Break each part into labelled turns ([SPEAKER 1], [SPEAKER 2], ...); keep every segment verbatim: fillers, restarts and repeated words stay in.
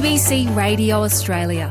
[SPEAKER 1] B C Radio Australia.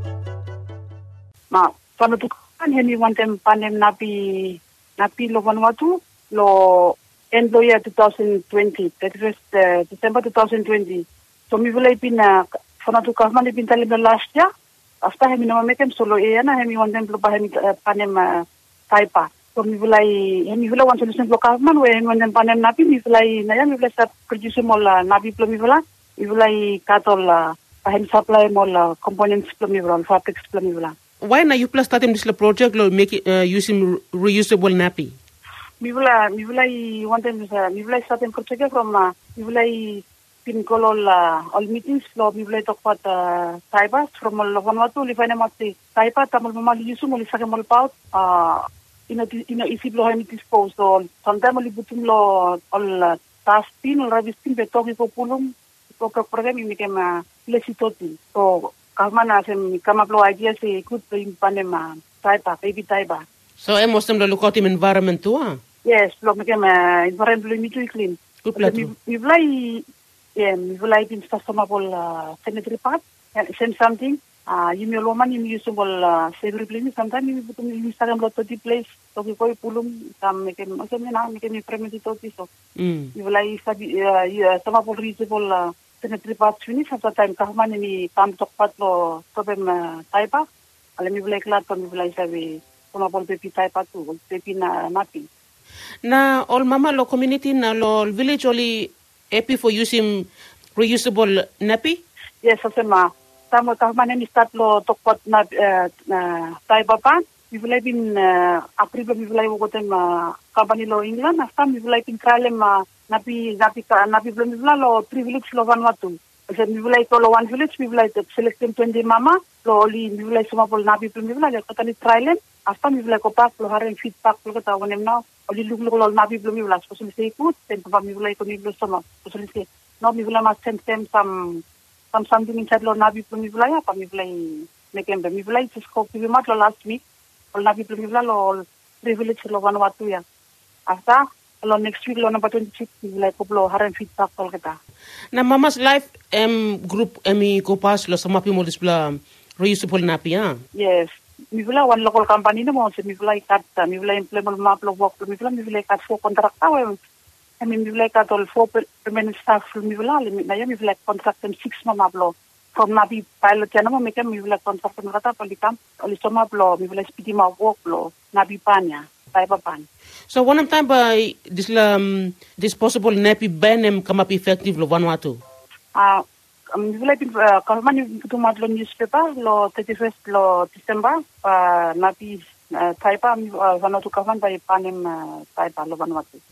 [SPEAKER 2] Ma panutukan heni wantem panem napi napi lo Vanuatu lo end lo year twenty twenty, thirty-first uh, December twenty twenty. So mi vulai pina fanatuka mani pin talim last year. After hemi no mekem solo e na hemi wantem lo pahem panem uh, taipa. So mi vulai hemi vulai wan solution lo kahman we hemi wantem panem napi mi vulai na ya mi vulai sa produce mol napi plo mi vulai mi vulai katol pahem supply mol components plo mi vulai fabrics plo mi vulai.
[SPEAKER 3] Why na you plus starting this project lo make it, uh, using reusable nappy?
[SPEAKER 2] Mi vula mi vula I one time mi vula starting project from uh, mi vula pin kolol uh, all meetings lo mi vula talk about uh, taipas from lo Vanuatu li fine mati taipa tamal mama li yusu mo li sake mol paut uh ino ino isip lo hemi dispose lo sometimes li butum lo all uh, task pin or ravistin betoki ko pulum ko program mi kem uh, lesitoti so Kahmana sem come up lo ideas e good in Panama taipa baby taipa.
[SPEAKER 3] So I must lo look at him environment too, ah?
[SPEAKER 2] Yes, lo me kem environment mi tui clean.
[SPEAKER 3] Good plato.
[SPEAKER 2] Mi vlai yeah, mi vlai bin sustainable uh, sanitary part and send something. Ah, you me lo man mi usable uh, savory clean sometimes mi butum mi sagam lo to di place to ki koi pulum tam me kem so me na me kem premedi to so.
[SPEAKER 3] Mm.
[SPEAKER 2] Mi vlai sabi sama pol reusable uh, sanitary parts finish at the time kahman ni tam tokpat lo tobem taipa ale mi bulai klat mi bulai sabi sama pol pepi taipa tu pepi na napi
[SPEAKER 3] na all mama lo community na lo village only happy for using reusable nappy.
[SPEAKER 2] Yes asema tamo kahman ni start lo tokpat na uh, taipa pan mi bulai bin uh, april mi bulai wotem uh, company lo England asta mi bulai bin kralem uh, napi napi napi belum bila lo three village lo Vanuatu. Jadi mi vilai ko lo one village mi vilai selecting twenty mama lo li mi vilai semua pol napi belum bila le kata ni trialen asta mi vilai ko pak lo haren feedback lo kata wanem na oli lu lo napi belum bila spesial se ikut dan pa mi vilai ko mi belum sama spesial se no mi vilai mas send them some some something inside lo napi belum bila apa mi vilai mekem mi vilai sesko pi mat lo last week lo napi belum bila lo three village lo Vanuatu ya. Asta Lo next week lo number twenty-six like koplo haran feedback tol kita.
[SPEAKER 3] Na mama's life em group emi kopas lo sama pi modis bla reusable nappy ah.
[SPEAKER 2] Yes. Mi vula one local company na mo se mi vula ikat mi vula implement map lo work mi vula mi vula ikat four contract awe. I mean mi vula ikat all four permanent staff mi vula na ya mi vula contract them six mama blo. From nabi pilot ya na mo mekem mi vula contract na kata palikam oli sama blo mi vula speedy ma work blo nabi panya. Pan.
[SPEAKER 3] So one time by this um, this possible nappy ban em come up effective lo Vanuatu.
[SPEAKER 2] Ah, um, vula pin kalau mana itu mat lo newspaper lo thirty-first lo December pa napi taipa Vanuatu kawan by panem taipa lo Vanuatu.